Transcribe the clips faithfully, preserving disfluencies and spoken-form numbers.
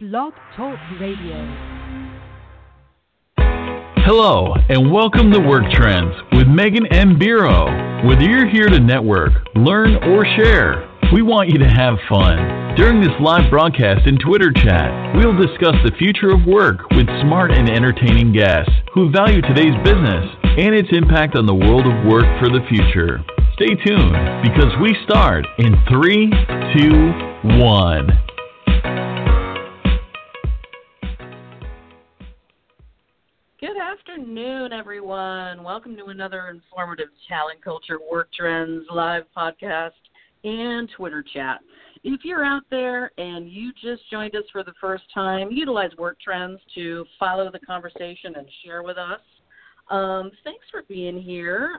Blog Talk Radio. Hello, and welcome to Work Trends with Megan M. Biro. Whether you're here to network, learn, or share, we want you to have fun. During this live broadcast and Twitter chat, we'll discuss the future of work with smart and entertaining guests who value today's business and its impact on the world of work for the future. Stay tuned, because we start in three, two, one. Good afternoon, everyone. Welcome to another informative Talent Culture Work Trends live podcast and Twitter chat. If you're out there and you just joined us for the first time, utilize Work Trends to follow the conversation and share with us. Um, thanks for being here.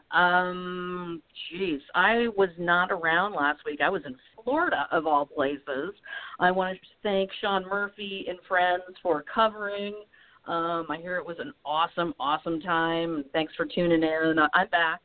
Um, geez, I was not around last week. I was in Florida, of all places. I want to thank Sean Murphy and friends for covering. Um, I hear it was an awesome, awesome time. Thanks for tuning in. I'm back,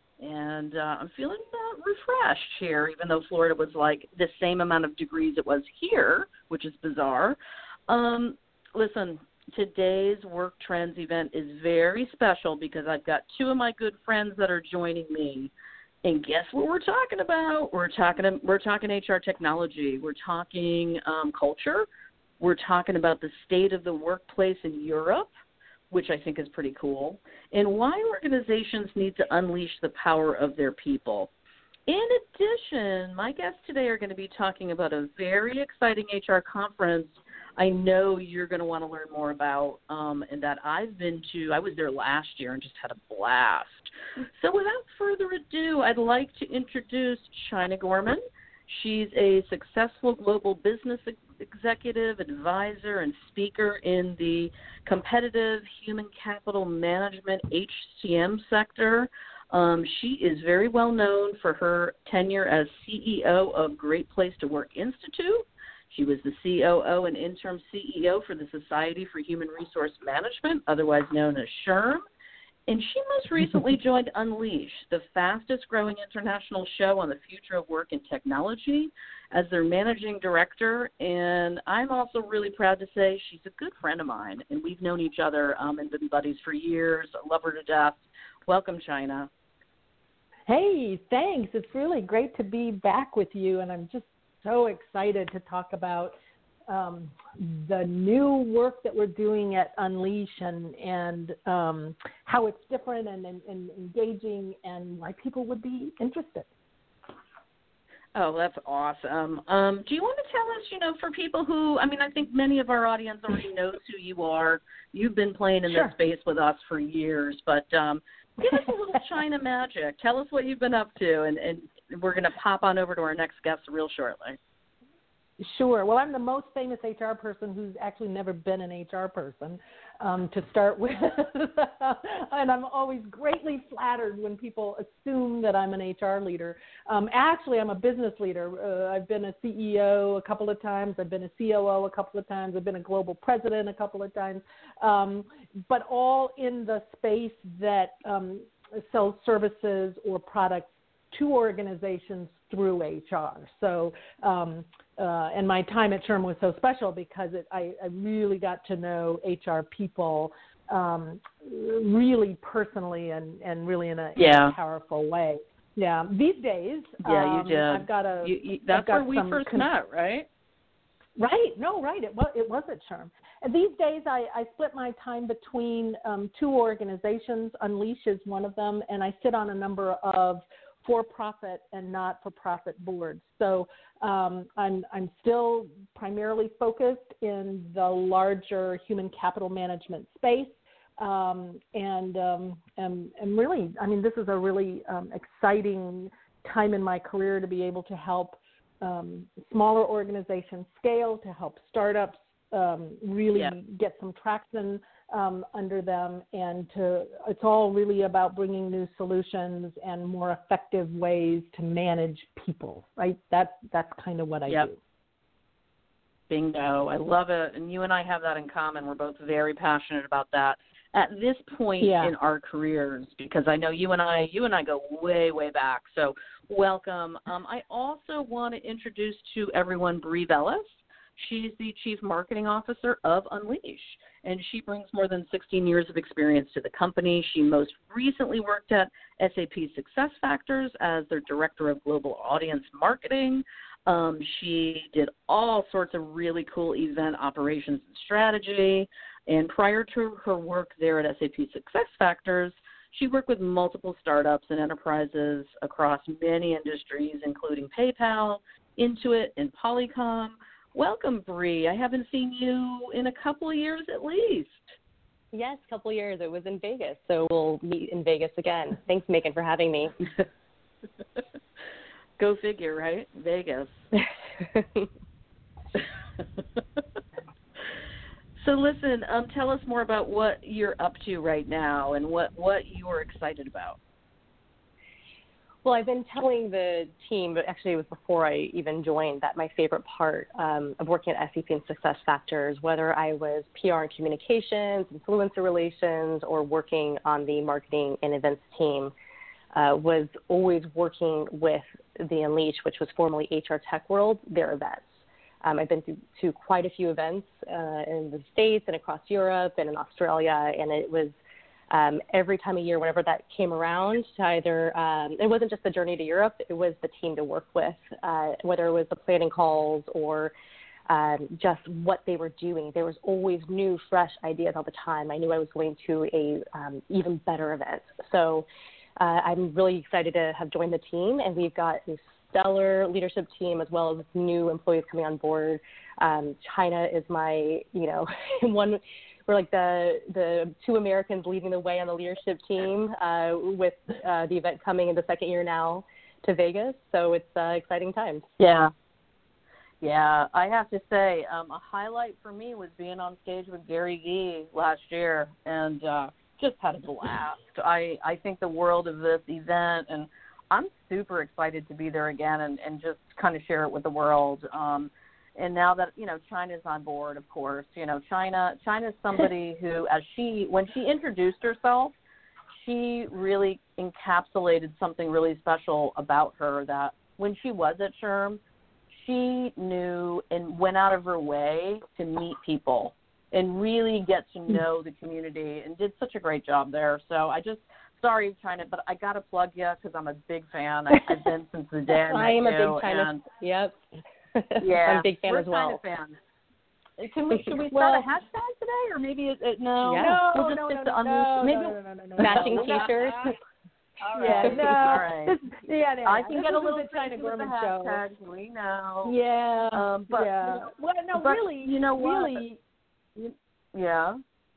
and uh, I'm feeling uh, refreshed here, even though Florida was like the same amount of degrees it was here, which is bizarre. Um, listen, today's Work Trends event is very special because I've got two of my good friends that are joining me. And guess what we're talking about? We're talking we're talking H R technology. We're talking um, culture. We're talking about the state of the workplace in Europe, which I think is pretty cool, and why organizations need to unleash the power of their people. In addition, my guests today are going to be talking about a very exciting H R conference I know you're going to want to learn more about, um, and that I've been to. I was there last year and just had a blast. So without further ado, I'd like to introduce China Gorman. She's a successful global business executive, advisor, and speaker in the competitive human capital management H C M sector. Um, she is very well known for her tenure as C E O of Great Place to Work Institute. She was the C O O and interim C E O for the Society for Human Resource Management, otherwise known as S H R M. And she most recently joined Unleash, the fastest-growing international show on the future of work and technology, as their managing director. And I'm also really proud to say she's a good friend of mine, and we've known each other um, and been buddies for years. I love her to death. Welcome, China. Hey, thanks. It's really great to be back with you, and I'm just so excited to talk about Um, the new work that we're doing at Unleash and, and um, how it's different and, and, and engaging and why people would be interested. Oh, that's awesome. Um, do you want to tell us, you know, for people who, I mean, I think many of our audience already knows who you are. You've been playing in Sure. this space with us for years, but um, give us a little China magic. Tell us what you've been up to, and, and we're going to pop on over to our next guest real shortly. Sure. Well, I'm the most famous H R person who's actually never been an H R person um, to start with. And I'm always greatly flattered when people assume that I'm an H R leader. Um, actually, I'm a business leader. Uh, I've been a C E O a couple of times. I've been a C O O a couple of times. I've been a global president a couple of times. Um, but all in the space that um, sells services or products to organizations through H R. So, um, uh, and my time at S H R M was so special because it, I, I really got to know H R people um, really personally and, and really in a, yeah. in a powerful way. Yeah. These days, yeah, um, you did. I've got a. You, you, that's got where we some first con- met, right? Right. No, right. It was, it was at S H R M. And these days, I, I split my time between um, two organizations. Unleash is one of them, and I sit on a number of for-profit and not-for-profit boards. So um, I'm I'm still primarily focused in the larger human capital management space, um, and um, and and really, I mean, this is a really um, exciting time in my career to be able to help um, smaller organizations scale, to help startups um, really yeah. get some traction Um, under them, and to it's all really about bringing new solutions and more effective ways to manage people, right? That's that's kind of what I yep. do. Bingo. I love it. And you and I have that in common. We're both very passionate about that at this point yeah. in our careers, because I know you and I, you and I go way, way back. So welcome. Um, I also want to introduce to everyone Bree Vellis. She's the Chief Marketing Officer of Unleash, and she brings more than sixteen years of experience to the company. She most recently worked at S A P SuccessFactors as their Director of Global Audience Marketing. Um, she did all sorts of really cool event operations and strategy, and prior to her work there at S A P SuccessFactors, she worked with multiple startups and enterprises across many industries, including PayPal, Intuit, and Polycom. Welcome, Bree. I haven't seen you in a couple of years at least. Yes, a couple of years. It was in Vegas, so we'll meet in Vegas again. Thanks, Megan, for having me. Go figure, right? Vegas. So listen, um, tell us more about what you're up to right now and what, what you're excited about. Well, I've been telling the team, but actually it was before I even joined, that my favorite part um, of working at S A P and SuccessFactors, whether I was P R and communications, influencer relations, or working on the marketing and events team, uh, was always working with the Unleash, which was formerly H R Tech World, their events. Um, I've been to, to quite a few events uh, in the States and across Europe and in Australia, and it was um, every time of year, whenever that came around, to either um, it wasn't just the journey to Europe, it was the team to work with, uh, whether it was the planning calls or um, just what they were doing. There was always new, fresh ideas all the time. I knew I was going to a um, even better event. So uh, I'm really excited to have joined the team, and we've got a stellar leadership team as well as new employees coming on board. Um, China is my, you know, one, we're like the the two Americans leading the way on the leadership team uh, with uh, the event coming in the second year now to Vegas. So it's uh, exciting times. Yeah. Yeah, I have to say, um, a highlight for me was being on stage with Gary Vee last year and uh, just had a blast. I, I think the world of this event, and I'm super excited to be there again and, and just kind of share it with the world. Um, and now that, you know, China's on board, of course, you know, China, China's somebody who, as she, when she introduced herself, she really encapsulated something really special about her, that when she was at SHRM, she knew and went out of her way to meet people and really get to know the community and did such a great job there. So I just, sorry, China, but I got to plug you because I'm a big fan. I, I've been since the day I met I am you. a big China. And, yep. Yeah, I'm a big fan we're as well. China fans. Can we, should we start well, a hashtag today, or maybe it, it, no? Yeah. No, we'll just no, stick no, to no, Unleash. no, Maybe no, no, no, no, matching no. T-shirts. All Yeah, right. no. All right. This, yeah, yeah, I yeah. can this get a is little the China crazy with the Gorman show. hashtags. We know. Yeah. Um, but, yeah. Well, no, but, really, you know what? really. Yeah.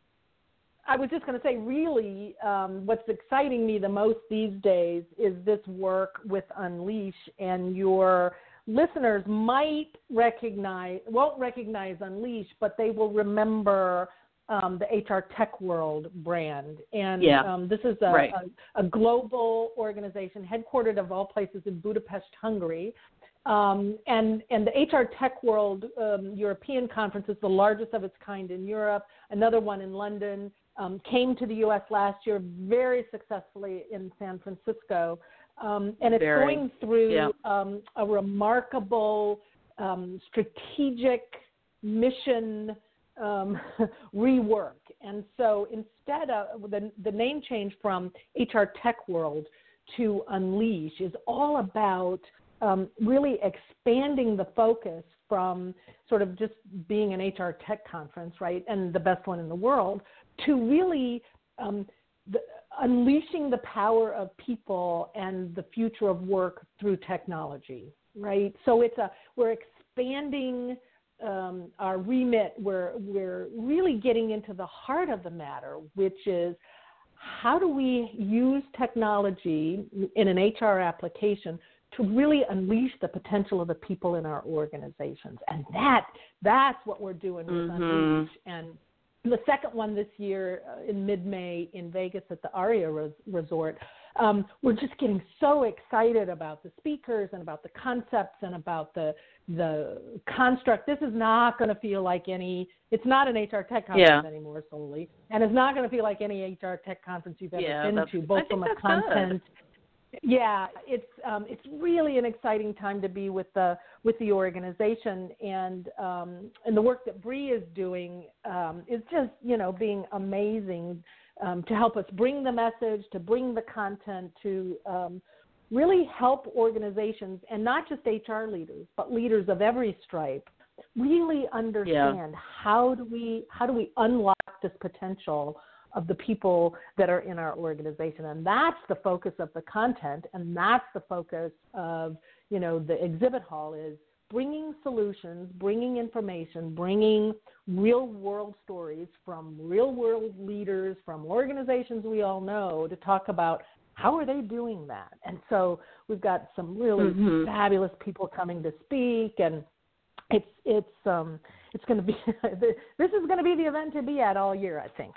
I was just going to say, really, um, what's exciting me the most these days is this work with Unleash, and your listeners might recognize, won't recognize Unleash, but they will remember um, the H R Tech World brand. And yeah. um, this is a, right. a, a global organization headquartered of all places in Budapest, Hungary. Um, and, and the H R Tech World um, European Conference is the largest of its kind in Europe, another one in London. Um, came to the U S last year very successfully in San Francisco, um, and it's very. going through yeah. um, a remarkable um, strategic mission um, rework. And so instead of the, the name change from H R Tech World to Unleash is all about um, really expanding the focus from sort of just being an H R tech conference, right, and the best one in the world, to really um, the, unleashing the power of people and the future of work through technology, right? So it's a we're expanding um, our remit. We're we're really getting into the heart of the matter, which is how do we use technology in an H R application to really unleash the potential of the people in our organizations, and that that's what we're doing with mm-hmm. Unleash. And the second one this year uh, in mid-May in Vegas at the Aria Res- Resort, um, we're just getting so excited about the speakers and about the concepts and about the the construct. This is not going to feel like any, it's not an H R Tech conference yeah. anymore solely, and it's not going to feel like any H R Tech conference you've ever yeah, been to, both from a content, Yeah, it's um, it's really an exciting time to be with the with the organization, and um, and the work that Bree is doing um, is just you know being amazing um, to help us bring the message, to bring the content, to um, really help organizations, and not just H R leaders, but leaders of every stripe, really understand Yeah. how do we how do we unlock this potential of the people that are in our organization. And that's the focus of the content, and that's the focus of, you know, the exhibit hall is bringing solutions, bringing information, bringing real-world stories from real-world leaders, from organizations we all know, to talk about how are they doing that. And so we've got some really Mm-hmm. fabulous people coming to speak, and it's, it's, um, it's going to be, this is going to be the event to be at all year, I think.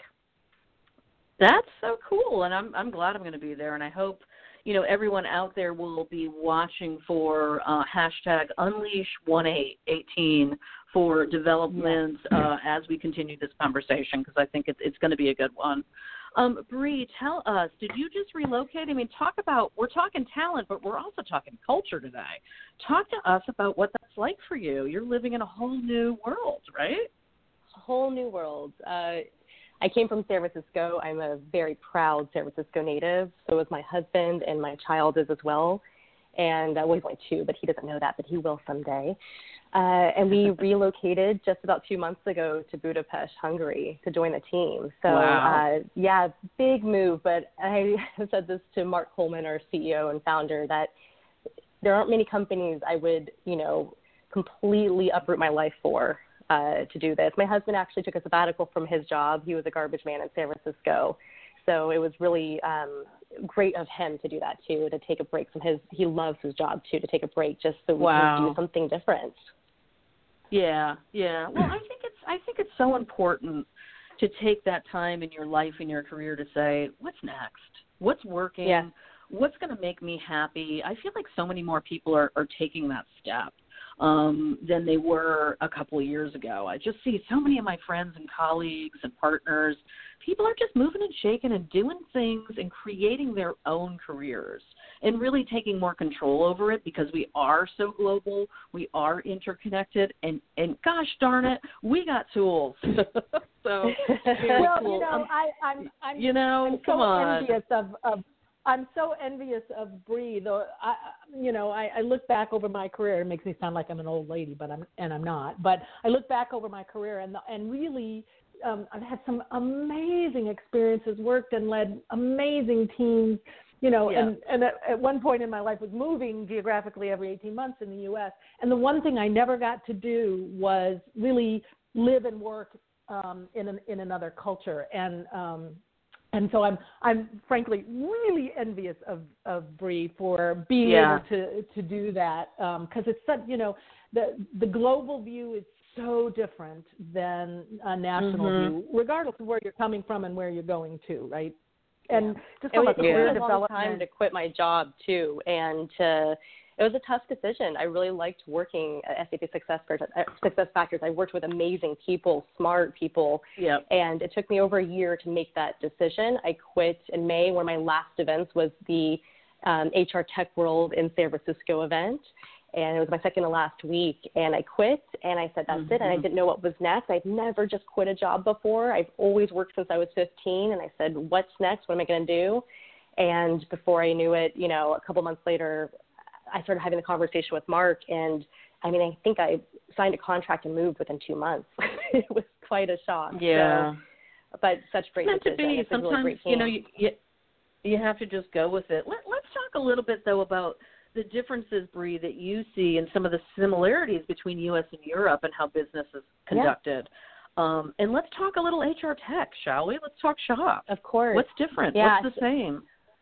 That's so cool, and I'm I'm glad I'm going to be there, and I hope, you know, everyone out there will be watching for uh, hashtag Unleash one eight eighteen for development uh, as we continue this conversation, because I think it's it's going to be a good one. Um, Bree, tell us, did you just relocate? I mean, talk about, we're talking talent, but we're also talking culture today. Talk to us about what that's like for you. You're living in a whole new world, right? A whole new world. Uh, I came from San Francisco. I'm a very proud San Francisco native. So is my husband, and my child is as well. And uh, well, he's only two, but he doesn't know that, but he will someday. Uh, and we relocated just about two months ago to Budapest, Hungary, to join the team. So, Wow. uh, yeah, big move. But I have said this to Mark Coleman, our C E O and founder, that there aren't many companies I would, you know, completely uproot my life for. Uh, to do this. My husband actually took a sabbatical from his job. He was a garbage man in San Francisco. So it was really um, great of him to do that too, to take a break from his, he loves his job too, to take a break just so we Wow. can do something different. Yeah, yeah. Well, I think it's I think it's so important to take that time in your life, in your career, to say, what's next? What's working? Yeah. What's going to make me happy? I feel like so many more people are, are taking that step um, than they were a couple of years ago. I just see so many of my friends and colleagues and partners, people are just moving and shaking and doing things and creating their own careers and really taking more control over it, because we are so global, we are interconnected, and, and gosh darn it, we got tools. So very well, cool. you know, um, I, I'm, I'm, you know, I'm come so on. envious of, of, I'm so envious of Bree. Though, I, you know, I, I look back over my career. It makes me sound like I'm an old lady, but I'm, and I'm not. But I look back over my career, and and really, um, I've had some amazing experiences, worked and led amazing teams. You know, Yeah. and, and at, at one point in my life was moving geographically every eighteen months in the U S. And the one thing I never got to do was really live and work um, in an, in another culture. And um, and so I'm I'm frankly really envious of, of Bree for being Yeah. able to to do that, because um, it's such, you know, the the global view is so different than a national Mhm. view, regardless of where you're coming from and where you're going to, right? And just It from was a career a long development. time to quit my job too, and uh, it was a tough decision. I really liked working at S A P Success Factors. Success Factors. I worked with amazing people, smart people, Yep. and it took me over a year to make that decision. I quit in May. One of my last events was the um, H R Tech World in San Francisco event, and it was my second to last week. And I quit, and I said, that's it. And I Mhm. didn't know what was next. I'd never just quit a job before. I've always worked since I was fifteen, and I said, what's next? What am I going to do? And before I knew it, you know, a couple months later, I started having a conversation with Mark, and I mean, I think I signed a contract and moved within two months. It was quite a shock. Yeah. So, but such great Meant to decision. be. It's a Sometimes, really great team. you know, you, you you have to just go with it. Let, let's talk a little bit, though, about the differences, Bree, that you see and some of the similarities between U S and Europe and how business is conducted. Yeah. Um, and let's talk a little H R tech, shall we? Let's talk shop. Of course. What's different? Yeah. What's the same?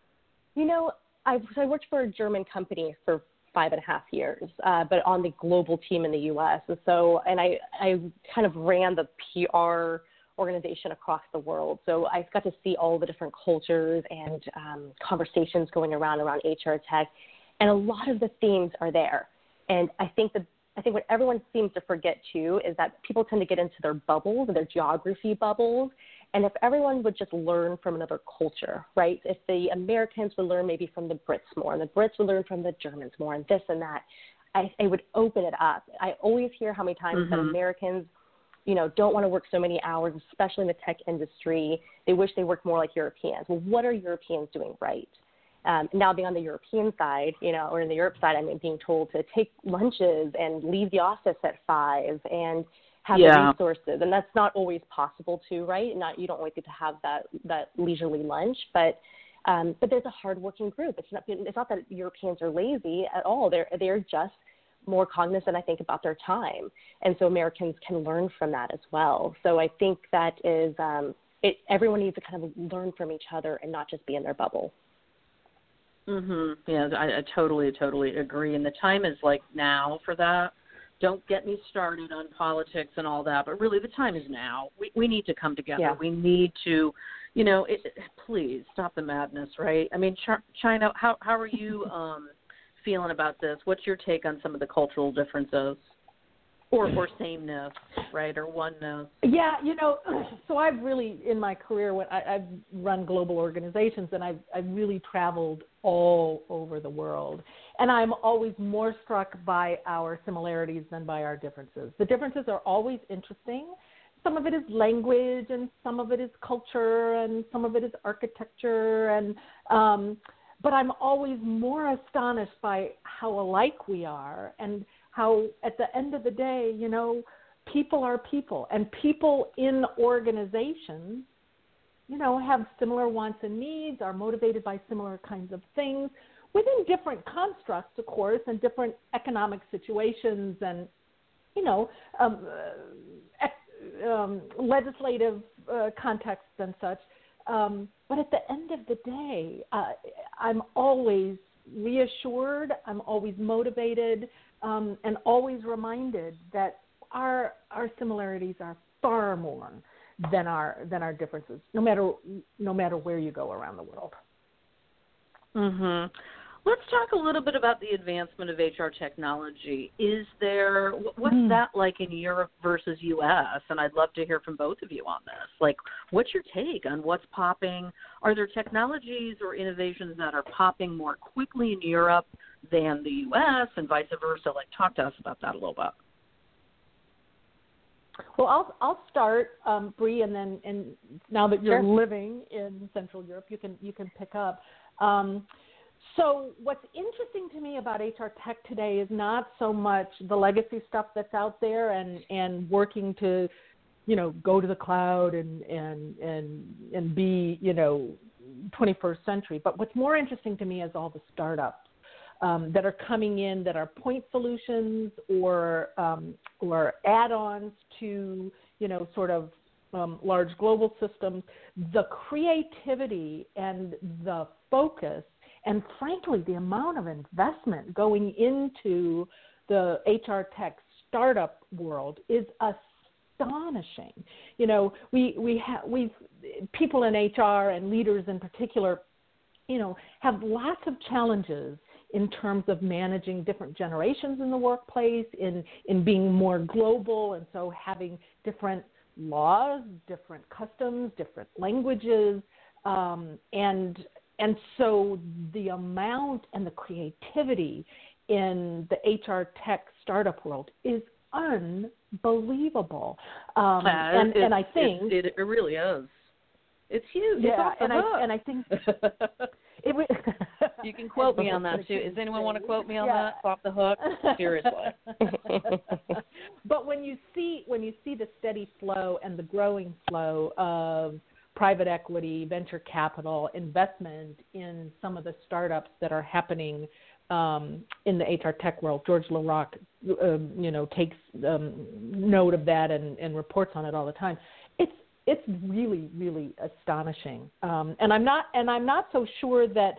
You know, I, so I worked for a German company for five and a half years, uh, but on the global team in the U S. And so, and I, I kind of ran the P R organization across the world. So I got to see all the different cultures and um, conversations going around around H R tech. And a lot of the themes are there. And I think that I think what everyone seems to forget too is that people tend to get into their bubbles, their geography bubbles, And if everyone would just learn from another culture, right? If the Americans would learn maybe from the Brits more, and the Brits would learn from the Germans more, and this and that, I, it would open it up. I always hear how many times mm-hmm. that Americans, you know, don't want to work so many hours, especially in the tech industry. They wish they worked more like Europeans. Well, what are Europeans doing right? Um, now being on the European side, you know, or in the Europe side, I mean, being told to take lunches and leave the office at five and have yeah. the resources, and that's not always possible too, right? Not you don't always get to have that that leisurely lunch, but um, but there's a hardworking group. It's not it's not that Europeans are lazy at all. They're they're just more cognizant, I think, about their time, and so Americans can learn from that as well. So I think that is um, it. Everyone needs to kind of learn from each other and not just be in their bubble. Mhm. Yeah, I, I totally, totally agree. And the time is like now for that. Don't get me started on politics and all that, but really the time is now. We we need to come together. Yeah. We need to, you know, it, please stop the madness, right? I mean, Ch- China, how how are you um, feeling about this? What's your take on some of the cultural differences, or or sameness, right, or oneness? Yeah, you know, so I've really in my career, when I, I've run global organizations, and I've I've really traveled all over the world. And I'm always more struck by our similarities than by our differences. The differences are always interesting. Some of it is language, and some of it is culture, and some of it is architecture. And um, but I'm always more astonished by how alike we are, and how at the end of the day, you know, people are people, and people in organizations, you know, have similar wants and needs, are motivated by similar kinds of things, within different constructs, of course, and different economic situations and, you know, um, uh, ec- um, legislative uh, contexts and such. Um, but at the end of the day, uh, I'm always reassured, I'm always motivated, um, and always reminded that our our similarities are far more than our than our differences, no matter no matter where you go around the world. Mhm. Let's talk a little bit about the advancement of H R technology. Is there, what's mm. that like in Europe versus U S? And I'd love to hear from both of you on this. Like, what's your take on what's popping? Are there technologies or innovations that are popping more quickly in Europe than the U S and vice versa? Like, talk to us about that a little bit. Well, I'll I'll start, um, Bree, and then and now that you're sure. living in Central Europe, you can you can pick up. Um, So what's interesting to me about H R tech today is not so much the legacy stuff that's out there and, and working to, you know, go to the cloud and, and, and, and be, you know, twenty-first century. But what's more interesting to me is all the startups um, that are coming in that are point solutions or, um, or add-ons to, you know, sort of um, large global systems. The creativity and the focus and frankly, the amount of investment going into the H R tech startup world is astonishing. You know, we we have we've people in H R and leaders in particular, you know, have lots of challenges in terms of managing different generations in the workplace, in in being more global, and so having different laws, different customs, different languages, um, and And so the amount and the creativity in the H R tech startup world is unbelievable. Um, uh, and, and I think it, it, it really is. It's huge. Yeah, it's and I and I think it would, you can quote me on that too. Does anyone want to quote me on yeah. that? It's off the hook. Seriously. But when you see when you see the steady flow and the growing flow of private equity, venture capital, investment in some of the startups that are happening um, in the H R tech world. George LaRocque, um, you know, takes um, note of that and, and reports on it all the time. It's it's really really astonishing, um, and I'm not and I'm not so sure that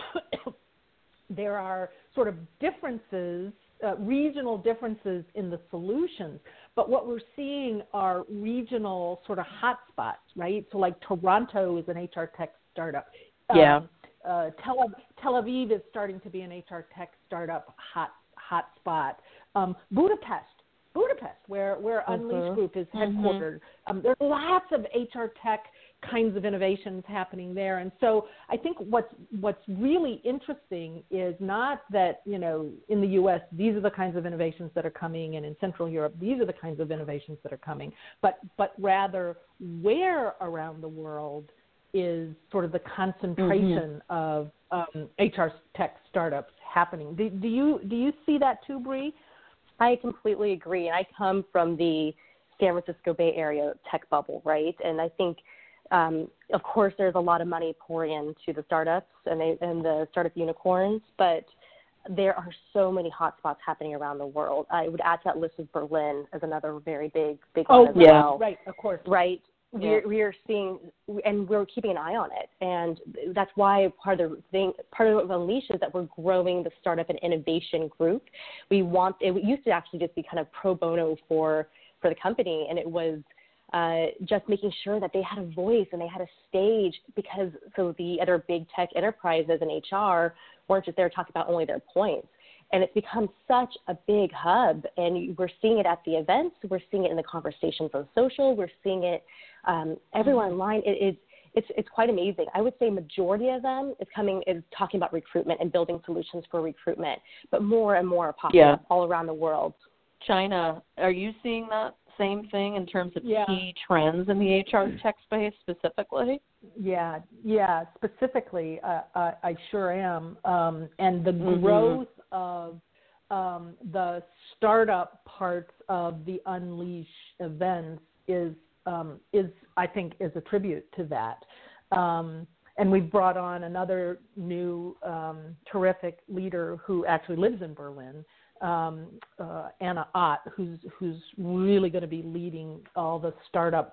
there are sort of differences, uh, regional differences in the solutions. But what we're seeing are regional sort of hotspots, right? So like Toronto is an H R tech startup. Yeah. Um, uh, Tel, Tel Aviv is starting to be an H R tech startup hot hotspot. Um, Budapest Budapest, where, where Mm-hmm. Unleash Group is headquartered. Mm-hmm. Um, there are lots of H R tech kinds of innovations happening there. And so I think what's what's really interesting is not that, you know, in the U S, these are the kinds of innovations that are coming, and in Central Europe, these are the kinds of innovations that are coming, but but rather where around the world is sort of the concentration mm-hmm. of um, H R tech startups happening. Do, do you do you see that too, Bree? I completely agree. And I come from the San Francisco Bay Area tech bubble, right? And I think Um, of course, there's a lot of money pouring into the startups and, they, and the startup unicorns, but there are so many hotspots happening around the world. I would add to that list of Berlin as another very big, big oh, one as yeah, well. right, of course. Right. Yeah. We're, we are seeing, and we're keeping an eye on it. And that's why part of the thing, part of what Unleash is that we're growing the startup and innovation group. We want, it used to actually just be kind of pro bono for, for the company, and it was Uh, just making sure that they had a voice and they had a stage, because so the other big tech enterprises and H R weren't just there talking about only their points. And it's become such a big hub, and we're seeing it at the events. We're seeing it in the conversations on social. We're seeing it um, everywhere online. It, it, it's it's quite amazing. I would say majority of them is coming is talking about recruitment and building solutions for recruitment, but more and more are popping yeah. up all around the world. China, are you seeing that same thing in terms of yeah. key trends in the H R tech space specifically? Yeah, yeah, specifically, uh, I, I sure am. Um, and the mm-hmm. growth of um, the startup parts of the Unleash events is, um, is I think, is a tribute to that. Um, and we've brought on another new um, terrific leader who actually lives in Berlin, Um, uh, Anna Ott, who's who's really going to be leading all the startup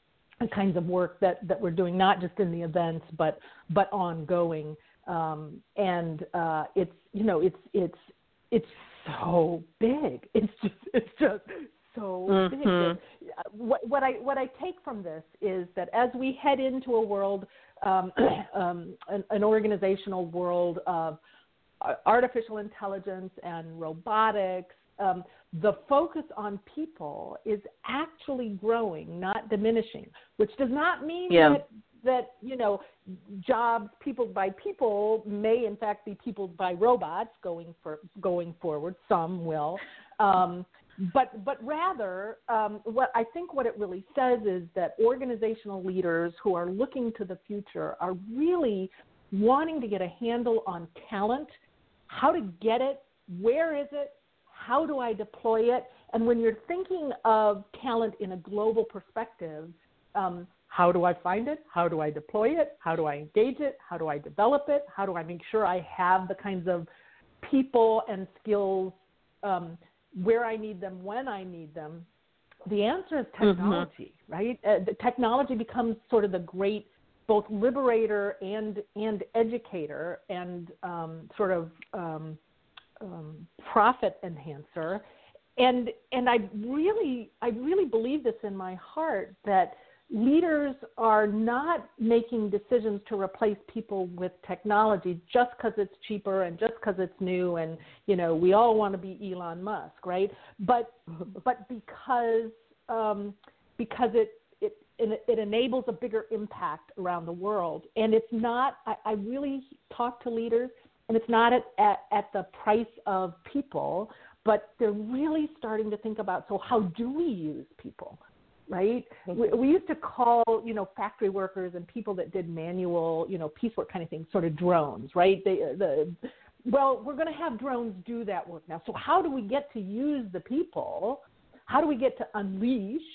kinds of work that, that we're doing, not just in the events, but but ongoing. Um, and uh, it's you know it's it's it's so big. It's just it's just so mm-hmm. big. What, what I what I take from this is that as we head into a world, um, um, an, an organizational world of artificial intelligence and robotics, um, the focus on people is actually growing, not diminishing, which does not mean yeah. that, that, you know, jobs peopled by people may in fact be peopled by robots going for going forward. Some will. Um, but but rather, um, what I think what it really says is that organizational leaders who are looking to the future are really wanting to get a handle on talent, how to get it, where is it, how do I deploy it? And when you're thinking of talent in a global perspective, um, how do I find it? How do I deploy it? How do I engage it? How do I develop it? How do I make sure I have the kinds of people and skills um, where I need them, when I need them? The answer is technology, mm-hmm. right? Uh, the technology becomes sort of the great both liberator and and educator and um, sort of um, um, profit enhancer, and and I really I really believe this in my heart that leaders are not making decisions to replace people with technology just because it's cheaper and just because it's new and you know we all want to be Elon Musk, right? But but because um, because it It, it enables a bigger impact around the world. And it's not, I, I really talk to leaders, and it's not at, at, at the price of people, but they're really starting to think about, so how do we use people, right? Mm-hmm. We, we used to call, you know, factory workers and people that did manual, you know, piecework kind of things, sort of drones, right? They, the, well, we're going to have drones do that work now. So how do we get to use the people? How do we get to unleash,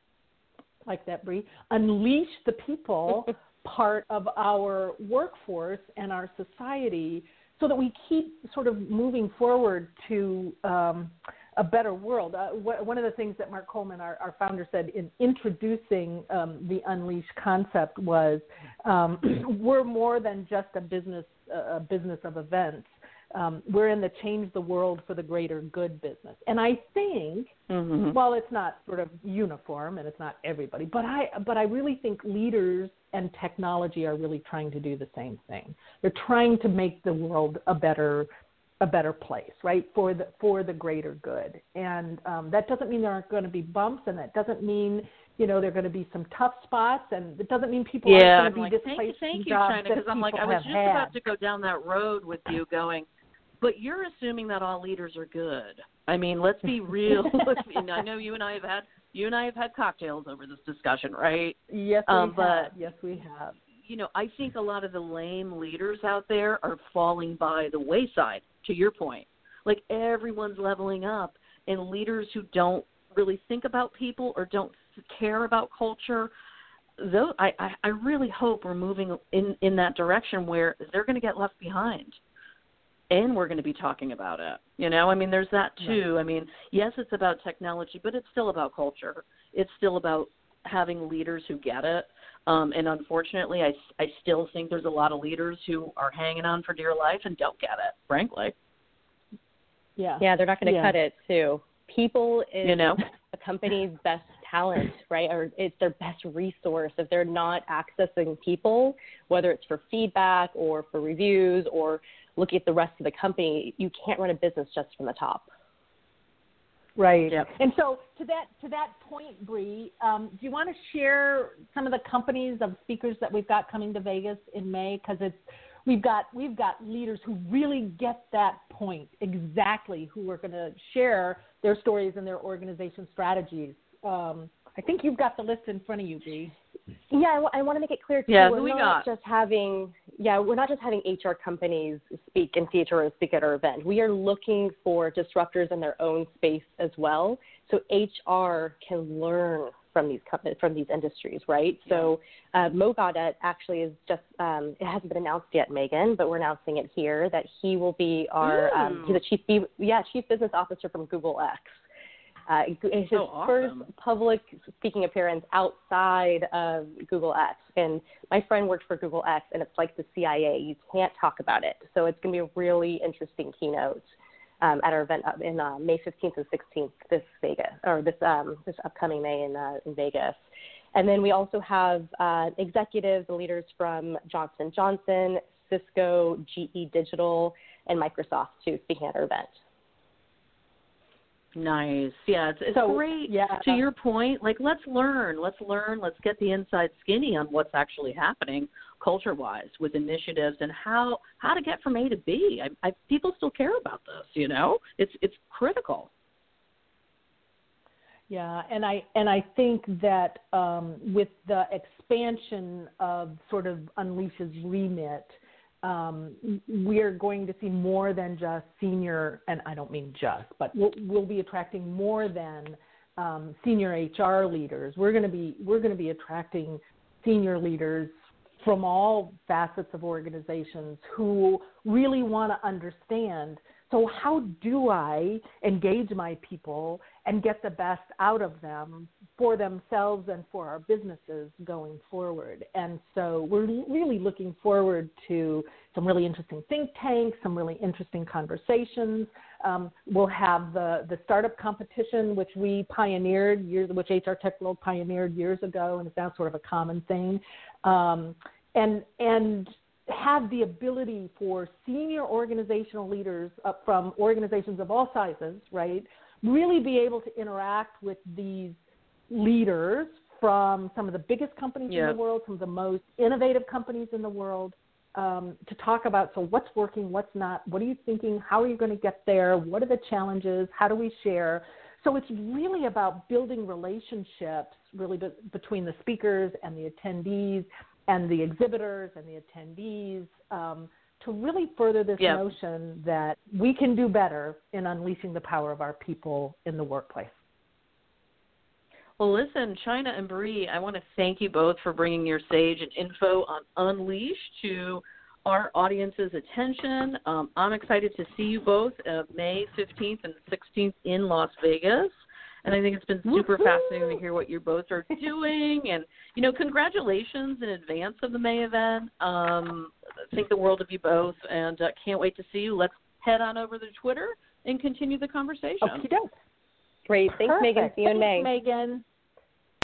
like that, Bree, unleash the people part of our workforce and our society so that we keep sort of moving forward to um, a better world. Uh, wh- one of the things that Mark Coleman, our, our founder, said in introducing um, the Unleash concept was um, we're more than just a business, uh, a business of events. Um, we're in the change the world for the greater good business. And I think, mm-hmm. while it's not sort of uniform and it's not everybody, but I but I really think leaders and technology are really trying to do the same thing. They're trying to make the world a better a better place, right, for the for the greater good. And um, that doesn't mean there aren't going to be bumps, and that doesn't mean, you know, there are going to be some tough spots, and it doesn't mean people yeah, aren't going to be like, displaced thank you, thank from you, jobs China, that because I'm like, I people was have just had. about to go down that road with you going, but you're assuming that all leaders are good. I mean, let's be real. let's be, and I know you and I have had you and I have had cocktails over this discussion, right? Yes, we um, have. But, yes, we have. You know, I think a lot of the lame leaders out there are falling by the wayside, to your point. Like, everyone's leveling up, and leaders who don't really think about people or don't care about culture, though, I, I, I really hope we're moving in, in that direction where they're going to get left behind. And we're going to be talking about it. You know, I mean, there's that too. Right. I mean, yes, it's about technology, but it's still about culture. It's still about having leaders who get it. Um, and unfortunately, I, I still think there's a lot of leaders who are hanging on for dear life and don't get it, frankly. Yeah. Yeah, they're not going to yeah. cut it too. People is you know? a company's best talent, right? Or it's their best resource. If they're not accessing people, whether it's for feedback or for reviews or looking at the rest of the company, you can't run a business just from the top. Right. Yep. And so to that to that point, Bree, um, do you want to share some of the companies of speakers that we've got coming to Vegas in May? Because it's we've got we've got leaders who really get that point exactly, who are going to share their stories and their organization strategies. Um, I think you've got the list in front of you, Bree. Yeah, I, w- I want to make it clear too. Yeah, we're who we not got? just having yeah, we're not just having H R companies speak and C H R Os speak at our event. We are looking for disruptors in their own space as well, so H R can learn from these companies, from these industries, right? Yeah. So uh, Mo Gaudet actually is just um, it hasn't been announced yet, Megan, but we're announcing it here that he will be our um, he's a chief yeah chief business officer from Google X. Uh, his oh, awesome. first public speaking appearance outside of Google X. And my friend worked for Google X, and it's like the C I A. You can't talk about it. So it's going to be a really interesting keynote um, at our event in uh, May fifteenth and sixteenth this Vegas, or this um, this upcoming May in, uh, in Vegas. And then we also have uh, executives and leaders from Johnson and Johnson, Cisco, G E Digital, and Microsoft too speaking at our event. Nice. Yeah, it's, it's so, great. Yeah. To your point, like, let's learn. Let's learn. Let's get the inside skinny on what's actually happening culture-wise with initiatives and how how to get from A to B. I, I, people still care about this, you know? It's it's critical. Yeah, and I and I think that um, with the expansion of sort of Unleash's remit, Um, we're going to see more than just senior, and I don't mean just, but we'll, we'll be attracting more than um, senior H R leaders. We're going to be we're going to be attracting senior leaders from all facets of organizations who really want to understand. So how do I engage my people and get the best out of them for themselves and for our businesses going forward? And so we're really looking forward to some really interesting think tanks, some really interesting conversations. Um, we'll have the, the startup competition, which we pioneered years, which H R Tech World pioneered years ago, and it's now sort of a common thing. Um, and and have the ability for senior organizational leaders up from organizations of all sizes, right, really be able to interact with these leaders from some of the biggest companies yeah. in the world, some of the most innovative companies in the world, um, to talk about, so what's working, what's not, what are you thinking, how are you going to get there, what are the challenges, how do we share? So it's really about building relationships really be- between the speakers and the attendees and the exhibitors and the attendees um, to really further this yep. notion that we can do better in unleashing the power of our people in the workplace. Well, listen, China and Bree, I want to thank you both for bringing your sage and info on Unleash to our audience's attention. Um, I'm excited to see you both uh, May fifteenth and sixteenth in Las Vegas. And I think it's been super Woo-hoo! fascinating to hear what you both are doing. And, you know, congratulations in advance of the May event. Um, I think the world of you both, and uh, can't wait to see you. Let's head on over to Twitter and continue the conversation. Okey-doke. Great. Thanks, Perfect. Megan. See you in May. Thanks, Megan.